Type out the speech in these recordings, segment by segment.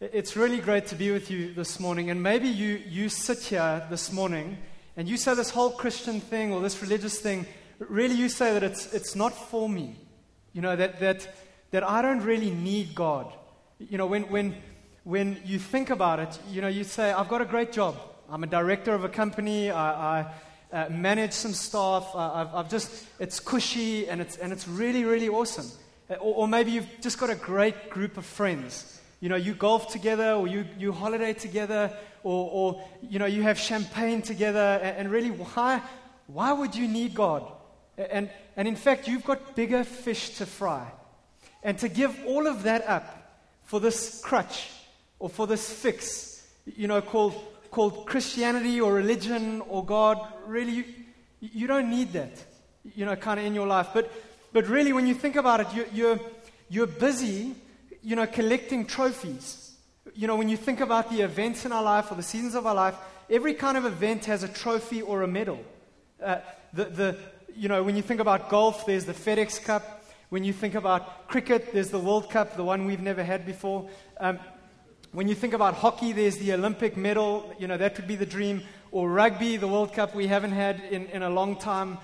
It's really great to be with you this morning. And maybe you sit here this morning and you say this whole Christian thing or this religious thing, really you say that it's not for me. You know, that I don't really need God. You know, when you think about it, you know, you say, I've got a great job. I'm a director of a company. I manage some staff. It's cushy and it's really, really awesome. Or maybe you've just got a great group of friends. You know, you golf together, or you holiday together, or you know, you have champagne together. And really, why would you need God? And in fact, you've got bigger fish to fry. And to give all of that up for this crutch or for this fix, you know, called Christianity or religion or God, really, you don't need that, you know, kind of in your life. But really, when you think about it, you're busy, you know, collecting trophies. You know, when you think about the events in our life or the seasons of our life, every kind of event has a trophy or a medal. You know, when you think about golf, there's the FedEx Cup. When you think about cricket, there's the World Cup, the one we've never had before. When you think about hockey, there's the Olympic medal. You know, that would be the dream. Or rugby, the World Cup we haven't had in a long time.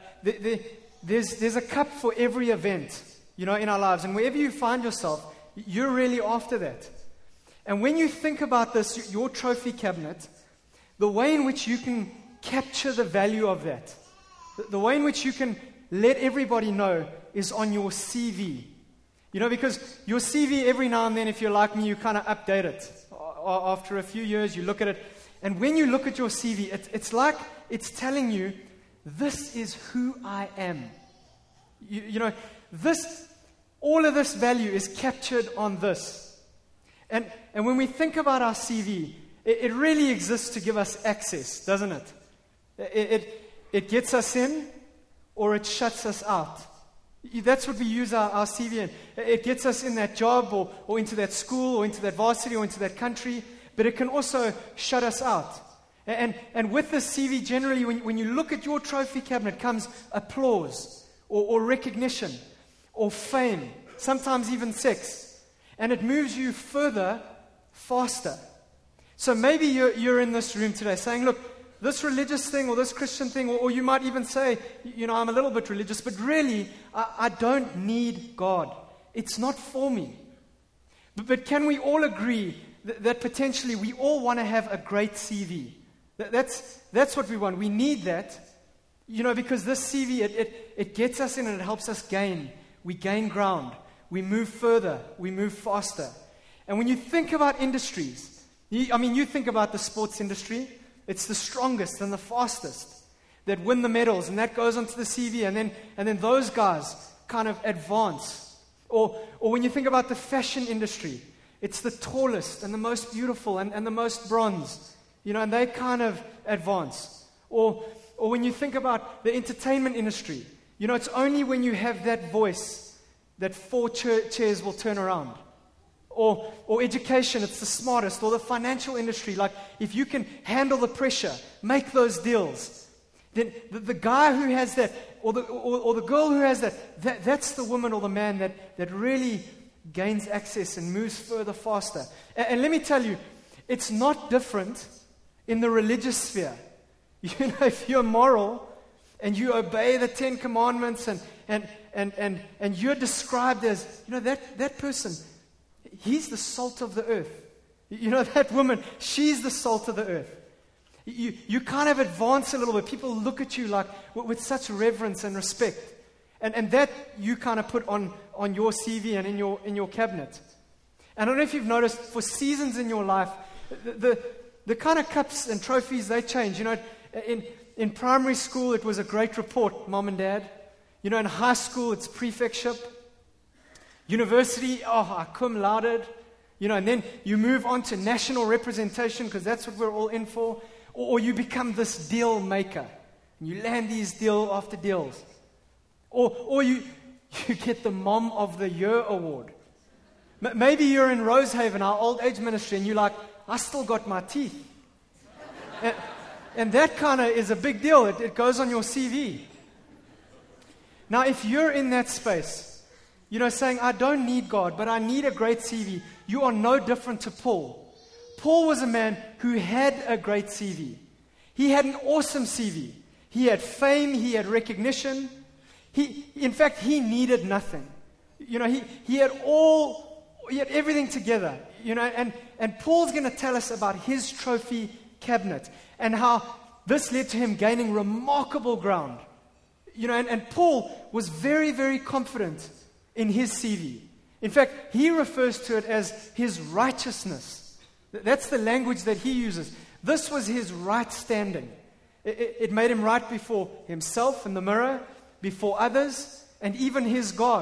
There's a cup for every event, you know, in our lives. And wherever you find yourself, you're really after that. And when you think about this, your trophy cabinet, the way in which you can capture the value of that, the way in which you can let everybody know is on your CV. You know, because your CV, every now and then, if you're like me, you kind of update it. After a few years, you look at it. And when you look at your CV, it's like it's telling you, this is who I am. You know, all of this value is captured on this. And when we think about our CV, it really exists to give us access, doesn't it? It gets us in, or it shuts us out. That's what we use our CV in. It gets us in that job, or into that school, or into that varsity, or into that country, but it can also shut us out. And with the CV, generally, when you look at your trophy cabinet, comes applause, or recognition, or fame, sometimes even sex. And it moves you further, faster. So maybe you're in this room today saying, look, this religious thing or this Christian thing, or you might even say, you know, I'm a little bit religious, but really, I don't need God. It's not for me. But can we all agree that potentially we all want to have a great CV? That's what we want. We need that, you know, because this CV, it gets us in and it helps us gain. We gain ground. We move further. We move faster. And when you think about industries, you think about the sports industry. It's the strongest and the fastest that win the medals, and that goes onto the CV, and then those guys kind of advance. Or when you think about the fashion industry, it's the tallest and the most beautiful and the most bronze, you know, and they kind of advance. Or when you think about the entertainment industry, you know, it's only when you have that voice that 4 chairs will turn around. Or education, it's the smartest. Or the financial industry, like if you can handle the pressure, make those deals, then the guy who has that, or the girl who has that's the woman or the man that really gains access and moves further, faster. And let me tell you, it's not different in the religious sphere. You know, if you're moral and you obey the 10 Commandments and you're described as, you know, that person, he's the salt of the earth. You know, that woman, she's the salt of the earth. You kind of advance a little bit. People look at you like with such reverence and respect. And that you kind of put on your CV and in your cabinet. And I don't know if you've noticed, for seasons in your life, the kind of cups and trophies, they change. You know, in primary school, it was a great report, mom and dad. You know, in high school, it's prefectship. University, I cum laude. You know, and then you move on to national representation, because that's what we're all in for. Or you become this deal maker. And you land these deal after deals. Or you get the Mom of the Year award. Maybe you're in Rosehaven, our old age ministry, and you're like, I still got my teeth. And that kind of is a big deal. It goes on your CV. Now, if you're in that space, you know, saying, I don't need God, but I need a great CV, you are no different to Paul. Paul was a man who had a great CV. He had an awesome CV. He had fame, he had recognition. In fact, he needed nothing. He had everything together. And Paul's going to tell us about his trophy cabinet and how this led to him gaining remarkable ground. And Paul was very, very confident in his CV. In fact, he refers to it as his righteousness. That's the language that he uses. This was his right standing. It made him right before himself in the mirror, before others, and even his God.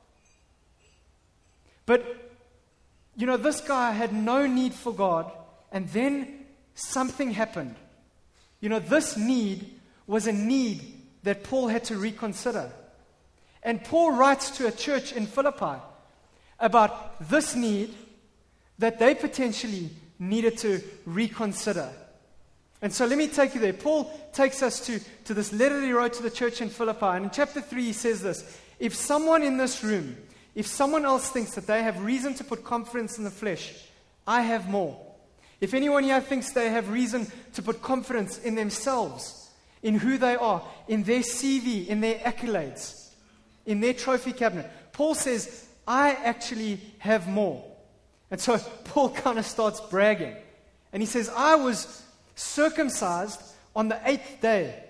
But, this guy had no need for God, and then something happened. This need was a need that Paul had to reconsider. And Paul writes to a church in Philippi about this need that they potentially needed to reconsider. And so let me take you there. Paul takes us to this letter that he wrote to the church in Philippi. And in chapter 3 he says this: if someone in this room, if someone else thinks that they have reason to put confidence in the flesh, I have more. If anyone here thinks they have reason to put confidence in themselves, in who they are, in their CV, in their accolades, in their trophy cabinet, Paul says, I actually have more. And so Paul kind of starts bragging. And he says, I was circumcised on the 8th day.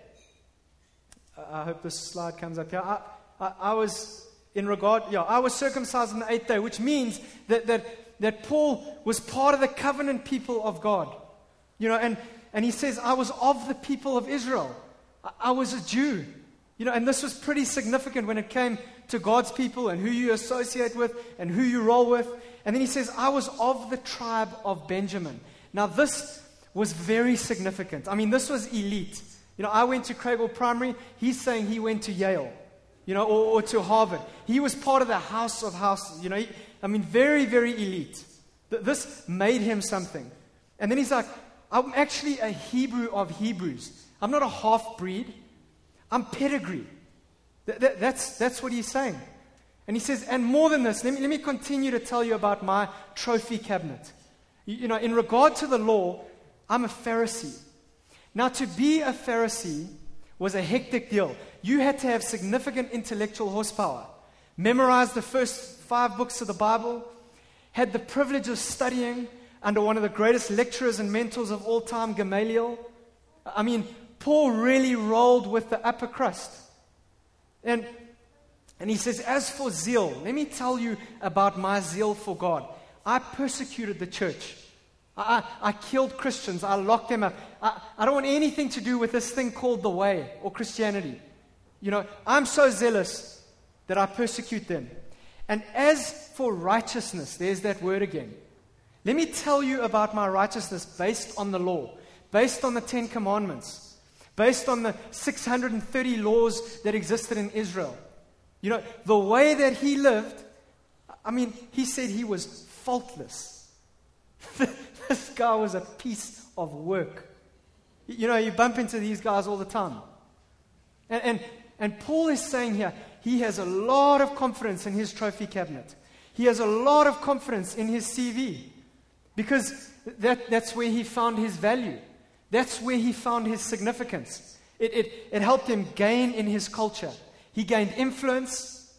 I hope this slide comes up here. I was circumcised on the 8th day, which means that Paul was part of the covenant people of God. And he says, I was of the people of Israel. I was a Jew. And this was pretty significant when it came to God's people and who you associate with and who you roll with. And then he says, I was of the tribe of Benjamin. Now this was very significant. I mean, this was elite. I went to Craigle Primary. He's saying he went to Yale, or to Harvard. He was part of the house of houses. Very, very elite. This made him something. And then he's like, I'm actually a Hebrew of Hebrews. I'm not a half-breed. I'm pedigree. That's what he's saying. And he says, and more than this, let me continue to tell you about my trophy cabinet. In regard to the law, I'm a Pharisee. Now, to be a Pharisee was a hectic deal. You had to have significant intellectual horsepower, memorize the first 5 books of the Bible, had the privilege of studying under one of the greatest lecturers and mentors of all time, Gamaliel. Paul really rolled with the upper crust. And he says, as for zeal, let me tell you about my zeal for God. I persecuted the church. I killed Christians. I locked them up. I don't want anything to do with this thing called the way or Christianity. I'm so zealous that I persecute them. And as for righteousness, there's that word again. Let me tell you about my righteousness based on the law, based on the 10 Commandments, based on the 630 laws that existed in Israel. The way that he lived, he said he was faultless. This guy was a piece of work. You bump into these guys all the time. And Paul is saying here, he has a lot of confidence in his trophy cabinet. He has a lot of confidence in his CV. Because that's where he found his value. That's where he found his significance. It helped him gain in his culture. He gained influence.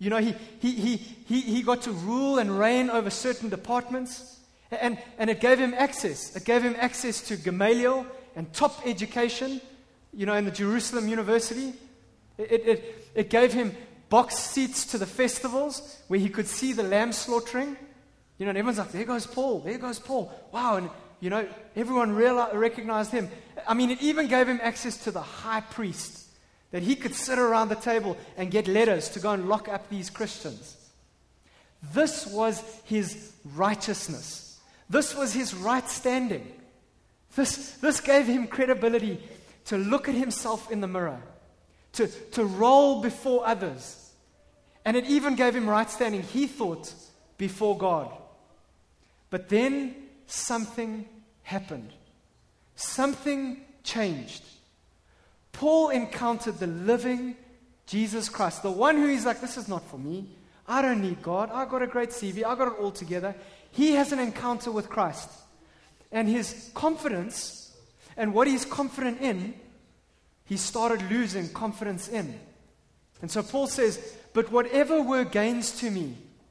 He got to rule and reign over certain departments. And it gave him access. It gave him access to Gamaliel and top education, in the Jerusalem University. It gave him box seats to the festivals where he could see the lamb slaughtering. And everyone's like, there goes Paul. Wow. And, everyone recognized him. It even gave him access to the high priest, that he could sit around the table and get letters to go and lock up these Christians. This was his righteousness. This was his right standing. This gave him credibility to look at himself in the mirror, to roll before others. And it even gave him right standing, he thought, before God. But then something happened. Something changed. Paul encountered the living Jesus Christ, the one who he's like, this is not for me. I don't need God. I got a great CV. I got it all together. he has an encounter with Christ. And his confidence, and what he's confident in, he started losing confidence in. And so Paul says, but whatever were gains to me,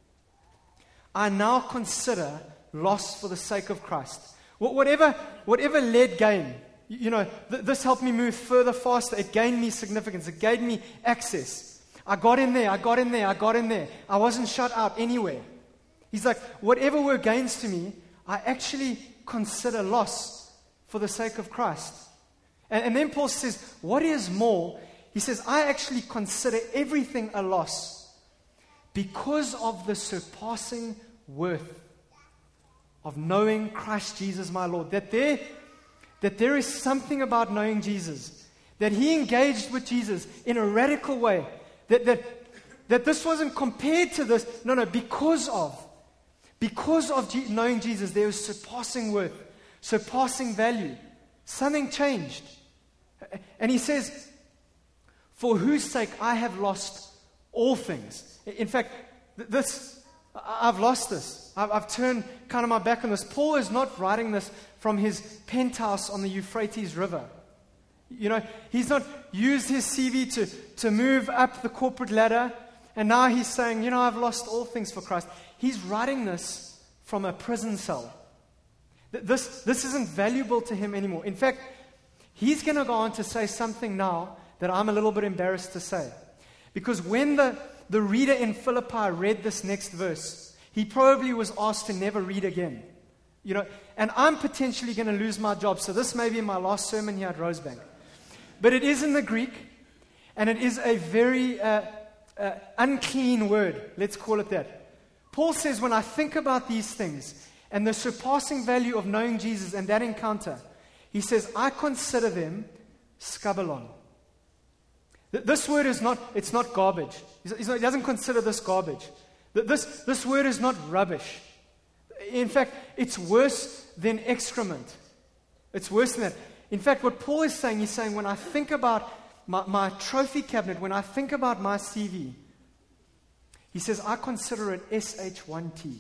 I now consider loss for the sake of Christ. Whatever led gain, this helped me move further, faster. It gained me significance. It gave me access. I got in there. I wasn't shut out anywhere. He's like, whatever were gains to me, I actually consider loss for the sake of Christ. And then Paul says, what is more? He says, I actually consider everything a loss because of the surpassing worth of knowing Christ Jesus my Lord. That there is something about knowing Jesus, that he engaged with Jesus in a radical way, that this wasn't compared to this. No, because of knowing Jesus, there was surpassing worth, surpassing value. Something changed. And he says, for whose sake I have lost all things. In fact, I've lost this. I've turned kind of my back on this. Paul is not writing this from his penthouse on the Euphrates River. He's not used his CV to move up the corporate ladder, and now he's saying, I've lost all things for Christ. He's writing this from a prison cell. This isn't valuable to him anymore. In fact, he's going to go on to say something now that I'm a little bit embarrassed to say. Because when the reader in Philippi read this next verse, he probably was asked to never read again. And I'm potentially going to lose my job, so this may be my last sermon here at Rosebank. But it is in the Greek, and it is a very unclean word, let's call it that. Paul says, when I think about these things, and the surpassing value of knowing Jesus and that encounter, he says, I consider them scabalon. This word is not garbage. He doesn't consider this garbage. This word is not rubbish. In fact, it's worse than excrement. It's worse than that. In fact, what Paul is saying, he's saying, when I think about my trophy cabinet, when I think about my CV, he says, I consider it SH1T.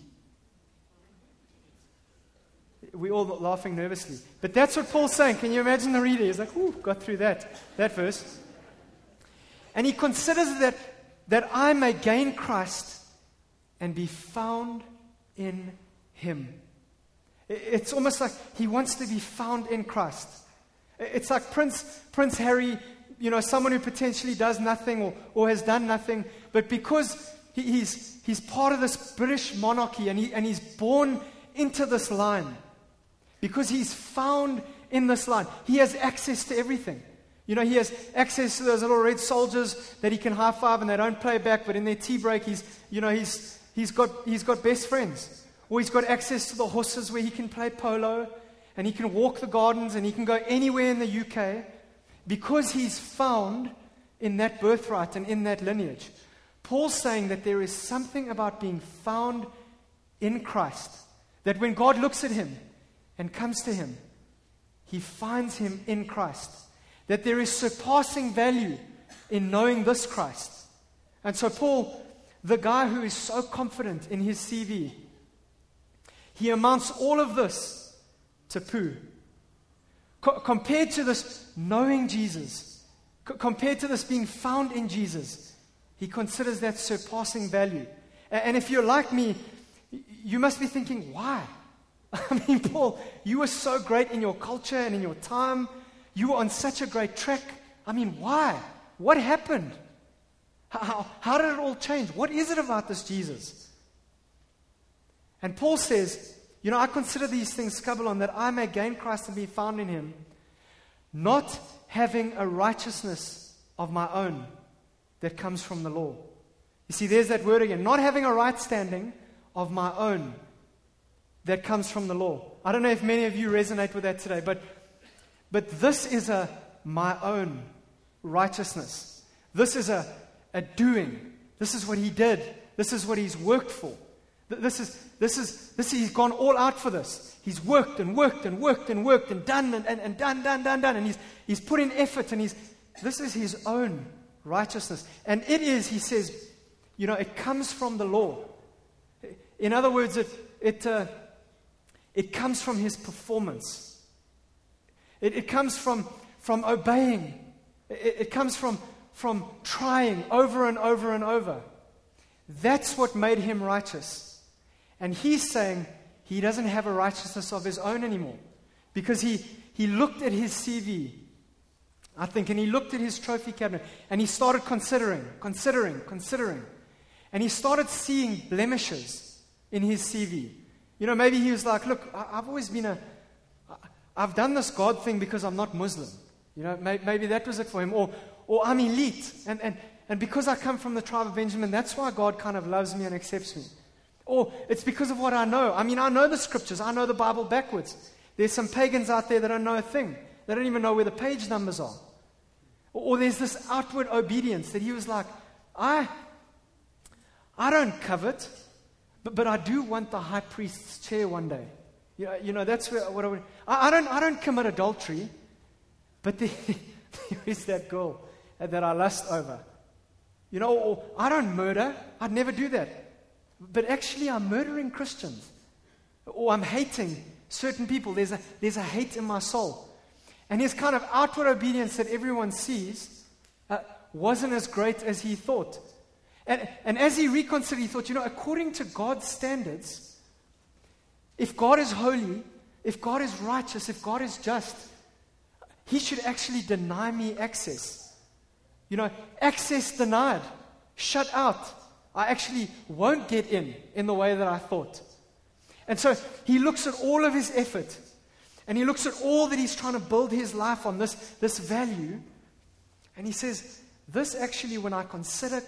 We're all laughing nervously. But that's what Paul's saying. Can you imagine the reader? He's like, ooh, got through that verse. And he considers that I may gain Christ and be found in him. It's almost like he wants to be found in Christ. It's like Prince Harry, someone who potentially does nothing or has done nothing, but because he's part of this British monarchy and he's born into this line, because he's found in this line, he has access to everything. He has access to those little red soldiers that he can high five and they don't play back, but in their tea break, he's got best friends. Or he's got access to the horses where he can play polo, and he can walk the gardens, and he can go anywhere in the UK because he's found in that birthright and in that lineage. Paul's saying that there is something about being found in Christ, that when God looks at him and comes to him, he finds him in Christ. That there is surpassing value in knowing this Christ. And so Paul, the guy who is so confident in his CV, he amounts all of this to poo. Compared to this knowing Jesus, compared to this being found in Jesus, he considers that surpassing value. And if you're like me, you must be thinking, why? I mean, Paul, you were so great in your culture and in your time. You were on such a great track. I mean, why? What happened? How did it all change? What is it about this Jesus? And Paul says, I consider these things scabalon, that I may gain Christ and be found in him, not having a righteousness of my own that comes from the law. You see, there's that word again. Not having a right standing of my own that comes from the law. I don't know if many of you resonate with that today, but this is my own righteousness. This is a doing. This is what he did. This is what he's worked for. He's gone all out for this. He's worked and worked and worked and worked and done and done. And he's put in effort, and this is his own righteousness. And it is, he says, it comes from the law. In other words, it comes from his performance. It comes from obeying. It comes from trying over and over and over. That's what made him righteous. And he's saying he doesn't have a righteousness of his own anymore. Because he looked at his CV, I think, and he looked at his trophy cabinet, and he started considering. And he started seeing blemishes in his CV. You know, maybe he was like, look, I've done this God thing because I'm not Muslim. You know, maybe that was it for him. Or I'm elite. And because I come from the tribe of Benjamin, that's why God kind of loves me and accepts me. Or it's because of what I know. I mean, I know the scriptures. I know the Bible backwards. There's some pagans out there that don't know a thing. They don't even know where the page numbers are. Or there's this outward obedience that he was like, I don't covet, but I do want the high priest's chair one day. You know, that's what I would. I don't commit adultery, but there is that girl that I lust over. You know, or I don't murder. I'd never do that. But actually, I'm murdering Christians, or I'm hating certain people. There's a hate in my soul, and his kind of outward obedience that everyone sees wasn't as great as he thought. And as he reconsidered, he thought, you know, according to God's standards, if God is holy, if God is righteous, if God is just, he should actually deny me access. You know, access denied, shut out. I actually won't get in the way that I thought. And so he looks at all of his effort, and he looks at all that he's trying to build his life on, this value, and he says, this actually, when I consider,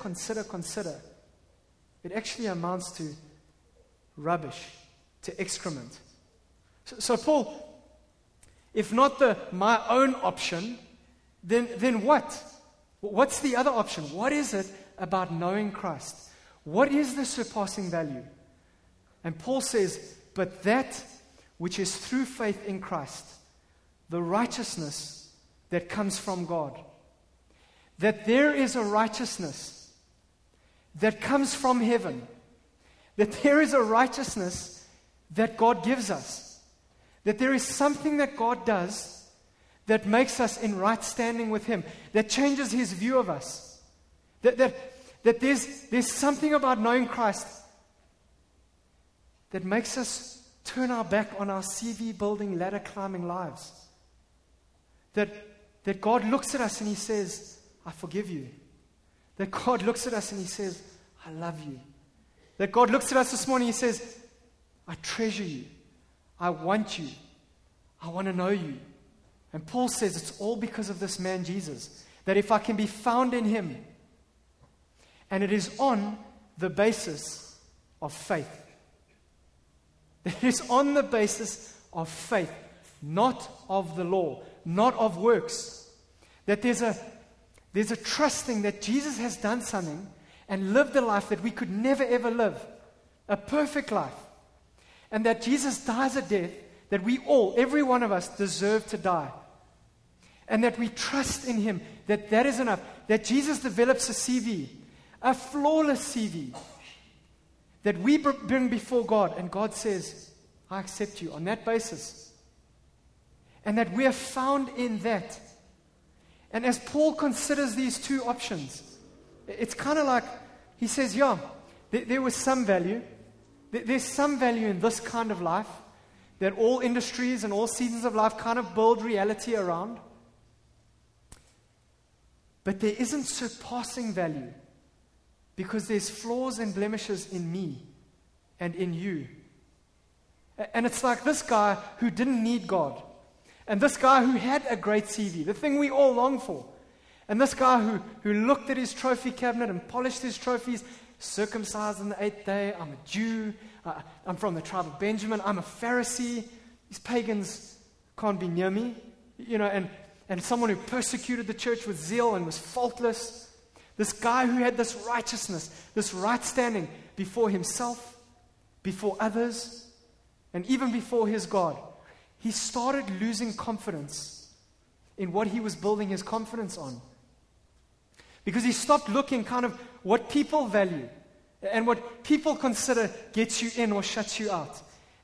it actually amounts to rubbish, to excrement. So Paul, if not my own option, then what? What's the other option? What is it about knowing Christ? What is the surpassing value? And Paul says, but that which is through faith in Christ, the righteousness that comes from God. That there is a righteousness that comes from heaven. That there is a righteousness that God gives us. That there is something that God does that makes us in right standing with Him. That changes His view of us. That there's something about knowing Christ that makes us turn our back on our CV building, ladder climbing lives. That God looks at us and He says, I forgive you. That God looks at us and He says, I love you. That God looks at us this morning and He says, I treasure you. I want you. I want to know you. And Paul says it's all because of this man Jesus. That if I can be found in Him, and it is on the basis of faith. It is on the basis of faith, not of the law, not of works. That there's a trusting that Jesus has done something and lived a life that we could never ever live. A perfect life. And that Jesus dies a death that we all, every one of us, deserve to die. And that we trust in Him, that is enough. That Jesus develops a CV, a flawless CV, that we bring before God, and God says, I accept you on that basis. And that we are found in that. And as Paul considers these two options, it's kind of like, he says, yeah, there was some value. There's some value in this kind of life that all industries and all seasons of life kind of build reality around. But there isn't surpassing value because there's flaws and blemishes in me and in you. And it's like this guy who didn't need God. And this guy who had a great CV, the thing we all long for. And this guy who looked at his trophy cabinet and polished his trophies, circumcised on the 8th day, I'm a Jew, I'm from the tribe of Benjamin, I'm a Pharisee, these pagans can't be near me. You know, and someone who persecuted the church with zeal and was faultless. This guy who had this righteousness, this right standing before himself, before others, and even before his God. He started losing confidence in what he was building his confidence on. Because he stopped looking kind of what people value and what people consider gets you in or shuts you out.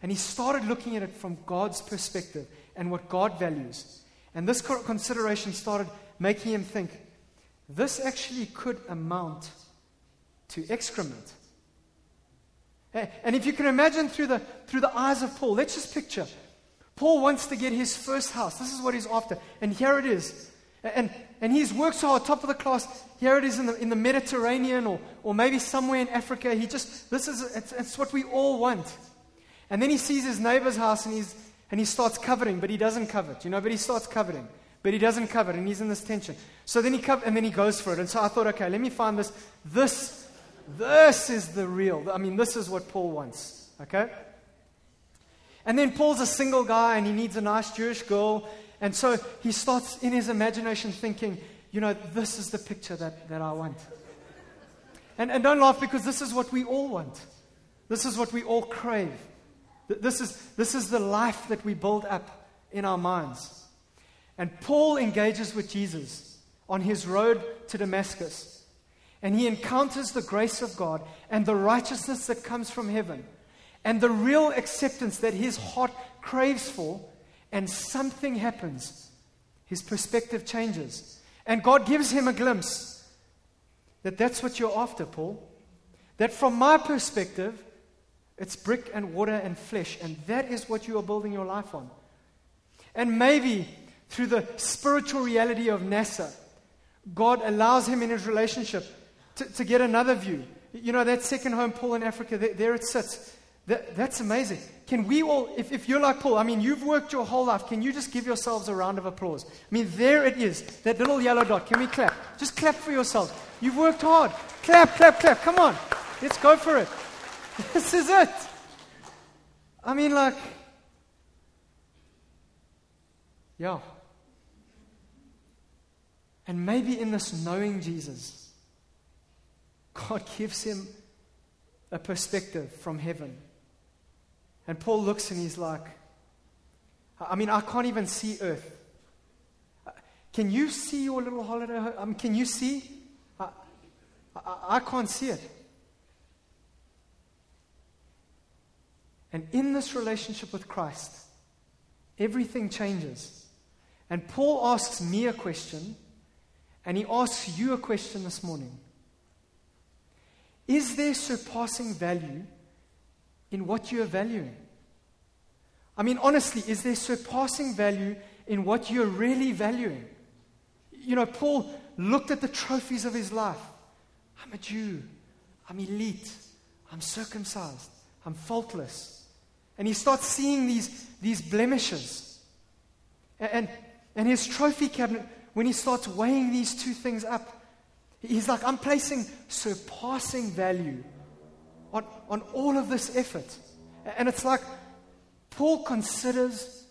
And he started looking at it from God's perspective and what God values. And this consideration started making him think, this actually could amount to excrement. And if you can imagine through the eyes of Paul, let's just picture. Paul wants to get his first house. This is what he's after. And here it is. And he's worked so hard, top of the class. Here it is in the Mediterranean or maybe somewhere in Africa. It's what we all want. And then he sees his neighbor's house and he starts coveting, but he doesn't covet, but he starts coveting, but he doesn't covet, and he's in this tension. So then and then he goes for it. And so I thought, okay, let me find this. This is the real. This is what Paul wants. Okay? And then Paul's a single guy and he needs a nice Jewish girl. And so he starts in his imagination thinking, this is the picture that I want. And don't laugh, because this is what we all want. This is what we all crave. This is the life that we build up in our minds. And Paul engages with Jesus on his road to Damascus. And he encounters the grace of God and the righteousness that comes from heaven. And the real acceptance that his heart craves for. And something happens. His perspective changes. And God gives him a glimpse that that's what you're after, Paul. That from my perspective, it's brick and water and flesh. And that is what you are building your life on. And maybe through the spiritual reality of NASA, God allows him in his relationship to get another view. That second home, Paul in Africa, there it sits. That's amazing. Can we all, if you're like Paul, you've worked your whole life, can you just give yourselves a round of applause? There it is, that little yellow dot. Can we clap? Just clap for yourselves. You've worked hard. Clap, clap, clap. Come on. Let's go for it. This is it. Yeah. And maybe in this knowing Jesus, God gives him a perspective from heaven. And Paul looks and he's like, I can't even see earth. Can you see your little holiday home? Can you see? I can't see it. And in this relationship with Christ, everything changes. And Paul asks me a question, and he asks you a question this morning. Is there surpassing value in what you are valuing? Honestly, is there surpassing value in what you're really valuing? Paul looked at the trophies of his life. I'm a Jew. I'm elite. I'm circumcised. I'm faultless. And he starts seeing these blemishes. And his trophy cabinet, when he starts weighing these two things up, he's like, I'm placing surpassing value on all of this effort. And it's like Paul considers.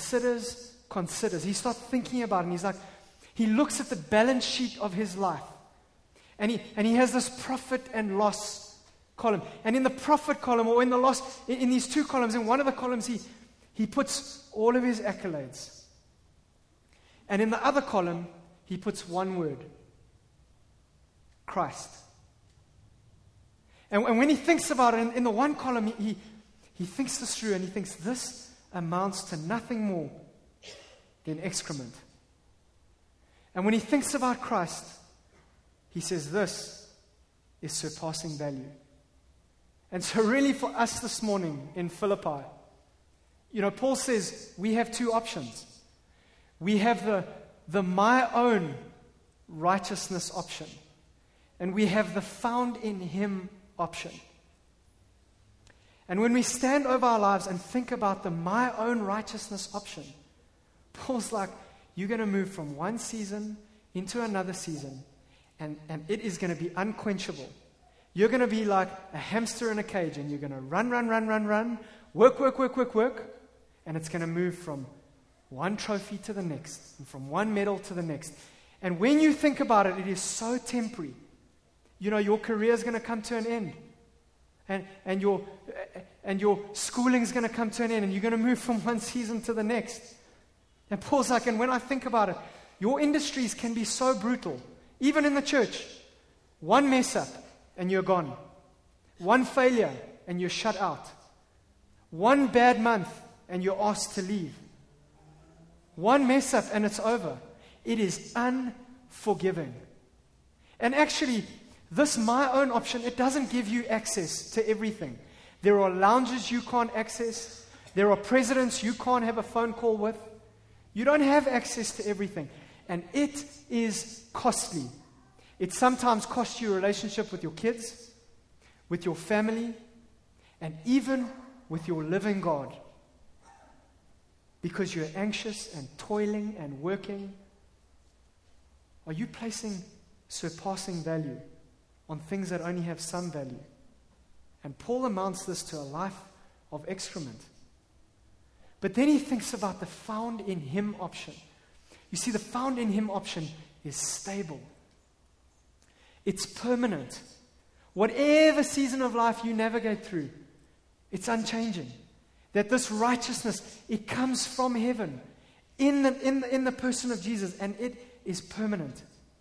He starts thinking about it, and he's like, he looks at the balance sheet of his life. And he has this profit and loss column. And in the profit column, or in the loss, in these two columns, in one of the columns, he puts all of his accolades. And in the other column, he puts one word: Christ. And when he thinks about it, in the one column, he thinks this through, and he thinks this amounts to nothing more than excrement. And when he thinks about Christ, he says this is surpassing value. And so really for us this morning in Philippi, Paul says we have two options. We have the my own righteousness option, and we have the found in him option. And when we stand over our lives and think about the my own righteousness option, Paul's like, you're going to move from one season into another season, and it is going to be unquenchable. You're going to be like a hamster in a cage, and you're going to run, work, and it's going to move from one trophy to the next, and from one medal to the next. And when you think about it, it is so temporary. Your career is going to come to an end. And your schooling is going to come to an end, and you're going to move from one season to the next. And Paul's like, and when I think about it, your industries can be so brutal. Even in the church, one mess up and you're gone. One failure and you're shut out. One bad month and you're asked to leave. One mess up and it's over. It is unforgiving. And actually, this my own option, it doesn't give you access to everything. There are lounges you can't access. There are presidents you can't have a phone call with. You don't have access to everything. And it is costly. It sometimes costs you a relationship with your kids, with your family, and even with your living God. Because you're anxious and toiling and working. Are you placing surpassing value on things that only have some value? And Paul amounts this to a life of excrement. But then he thinks about the found in him option. You see, the found in him option is stable. It's permanent. Whatever season of life you navigate through, it's unchanging. That this righteousness, it comes from heaven in the person of Jesus, and it is permanent.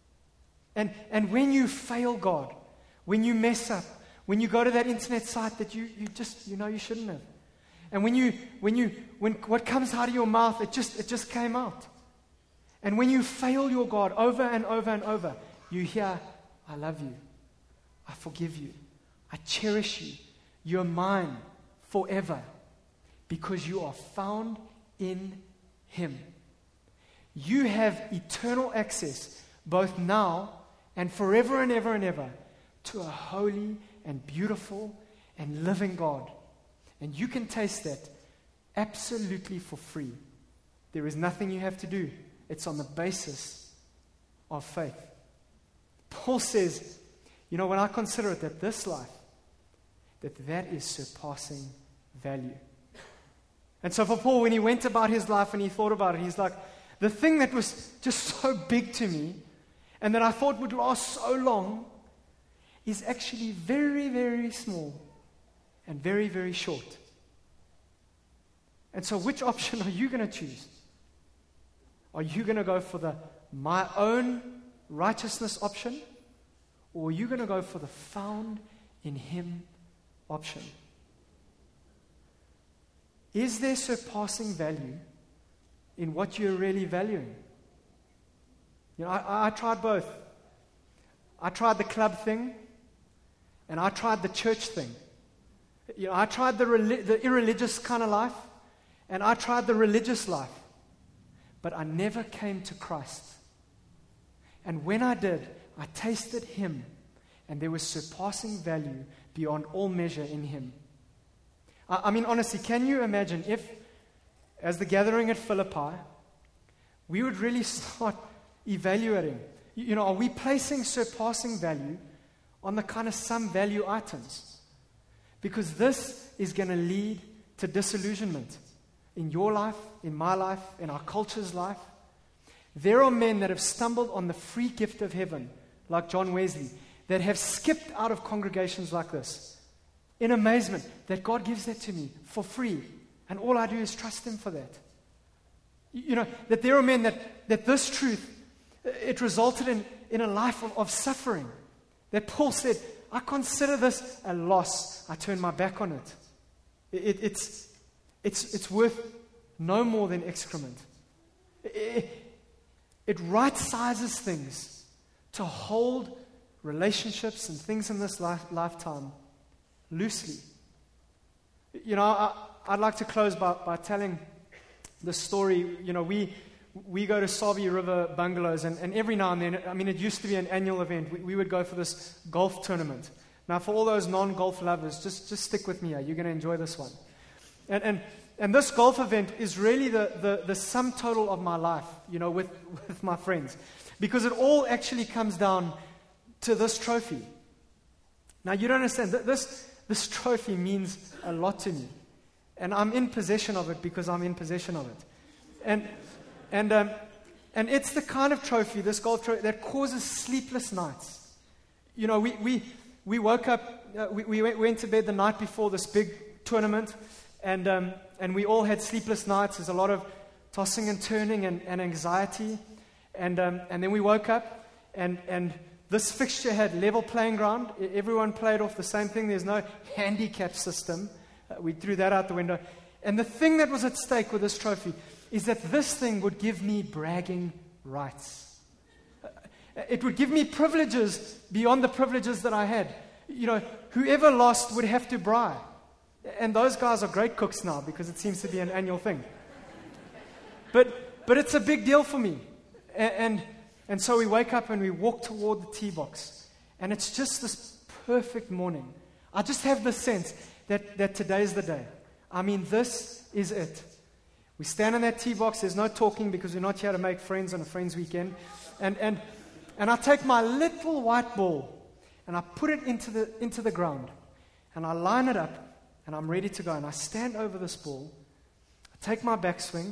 And when you fail God, when you mess up, when you go to that internet site that you shouldn't have, and when what comes out of your mouth, it just came out. And when you fail your God over and over and over, you hear, I love you, I forgive you, I cherish you, you're mine forever, because you are found in Him. You have eternal access, both now and forever and ever and ever, to a holy and beautiful and living God. And you can taste that absolutely for free. There is nothing you have to do. It's on the basis of faith. Paul says, when I consider it, that this life, that is surpassing value. And so for Paul, when he went about his life and he thought about it, he's like, the thing that was just so big to me and that I thought would last so long is actually very, very small and very, very short. And so which option are you going to choose? Are you going to go for the my own righteousness option? Or are you going to go for the found in Him option? Is there surpassing value in what you're really valuing? I tried both. I tried the club thing, and I tried the church thing. I tried the irreligious kind of life, and I tried the religious life. But I never came to Christ. And when I did, I tasted Him, and there was surpassing value beyond all measure in Him. I mean, honestly, can you imagine if, as the gathering at Philippi, we would really start evaluating, are we placing surpassing value on the kind of some value items? Because this is going to lead to disillusionment in your life, in my life, in our culture's life. There are men that have stumbled on the free gift of heaven, like John Wesley, that have skipped out of congregations like this in amazement that God gives that to me for free, and all I do is trust Him for that. That there are men that this truth, it resulted in a life of suffering. That Paul said, I consider this a loss. I turn my back on it. It's worth no more than excrement. It right-sizes things to hold relationships and things in this lifetime loosely. I'd like to close by telling the story. We go to Sabi River bungalows, and every now and then, it used to be an annual event. We would go for this golf tournament. Now, for all those non-golf lovers, just stick with me here. You're going to enjoy this one. And this golf event is really the sum total of my life, with my friends. Because it all actually comes down to this trophy. Now, you don't understand. This trophy means a lot to me. And I'm in possession of it because I'm in possession of it. And it's the kind of trophy, this golf trophy, that causes sleepless nights. We woke up, we went to bed the night before this big tournament, and we all had sleepless nights. There's a lot of tossing and turning and anxiety. And then we woke up, and this fixture had level playing ground. Everyone played off the same thing. There's no handicap system. We threw that out the window. And the thing that was at stake with this trophy is that this thing would give me bragging rights. It would give me privileges beyond the privileges that I had. You know, whoever lost would have to braai. And those guys are great cooks now because it seems to be an annual thing. But it's a big deal for me. And so we wake up and we walk toward the tee box. And it's just this perfect morning. I just have the sense that today's the day. I mean, this is it. We stand in that tee box. There's no talking because we're not here to make friends on a friends weekend. And I take my little white ball and I put it into the ground. And I line it up and I'm ready to go. And I stand over this ball. I take my backswing.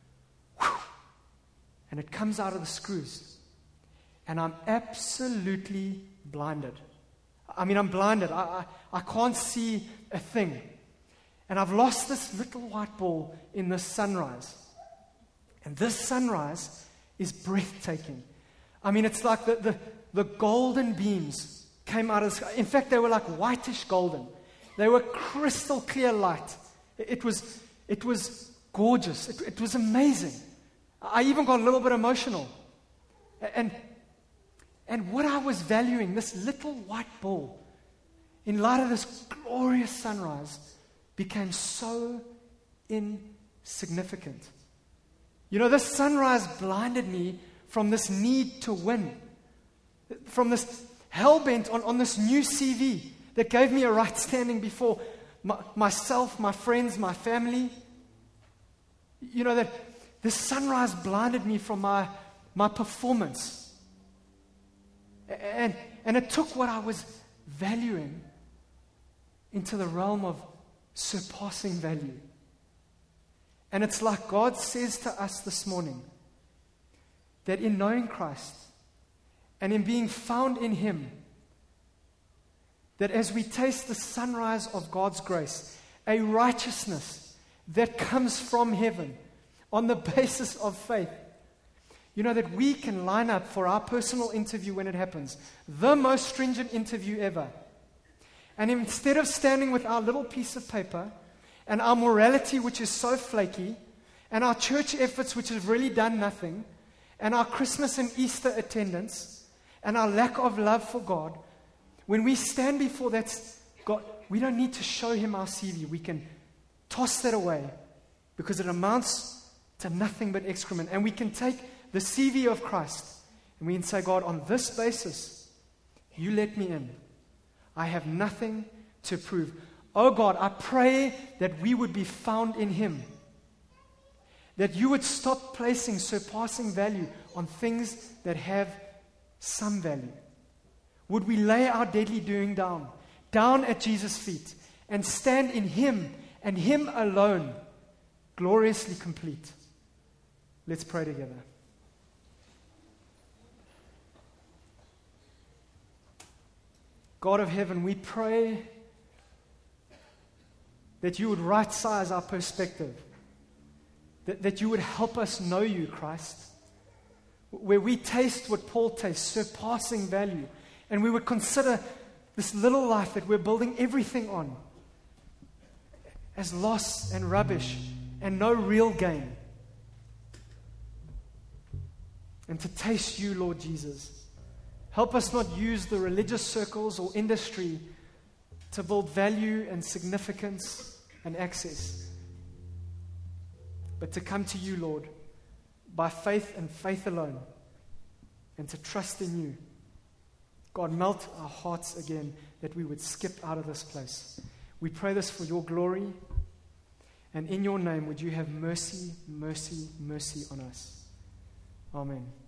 And it comes out of the screws. And I'm absolutely blinded. I mean, I'm blinded. I can't see a thing. And I've lost this little white ball in this sunrise. And this sunrise is breathtaking. I mean, it's like the golden beams came out of the sky. In fact, they were like whitish golden. They were crystal clear light. It was gorgeous. It was amazing. I even got a little bit emotional. And what I was valuing, this little white ball, in light of this glorious sunrise, became so insignificant. You know, this sunrise blinded me from this need to win, from this hell-bent on this new CV that gave me a right standing before myself, my friends, my family. You know, that this sunrise blinded me from my performance. And it took what I was valuing into the realm of surpassing value. And it's like God says to us this morning that in knowing Christ and in being found in Him, that as we taste the sunrise of God's grace, a righteousness that comes from heaven on the basis of faith, you know, that we can line up for our personal interview when it happens, the most stringent interview ever. And instead of standing with our little piece of paper and our morality, which is so flaky, and our church efforts, which have really done nothing, and our Christmas and Easter attendance, and our lack of love for God, when we stand before that God, we don't need to show Him our CV. We can toss that away because it amounts to nothing but excrement. And we can take the CV of Christ and we can say, God, on this basis, you let me in. I have nothing to prove. Oh God, I pray that we would be found in Him. That you would stop placing surpassing value on things that have some value. Would we lay our deadly doing down at Jesus' feet, and stand in Him and Him alone, gloriously complete. Let's pray together. God of heaven, we pray that you would right-size our perspective, that you would help us know you, Christ, where we taste what Paul tastes, surpassing value, and we would consider this little life that we're building everything on as loss and rubbish and no real gain. And to taste you, Lord Jesus. Help us not use the religious circles or industry to build value and significance and access, but to come to you, Lord, by faith and faith alone, and to trust in you. God, melt our hearts again that we would skip out of this place. We pray this for your glory, and in your name would you have mercy, mercy, mercy on us. Amen.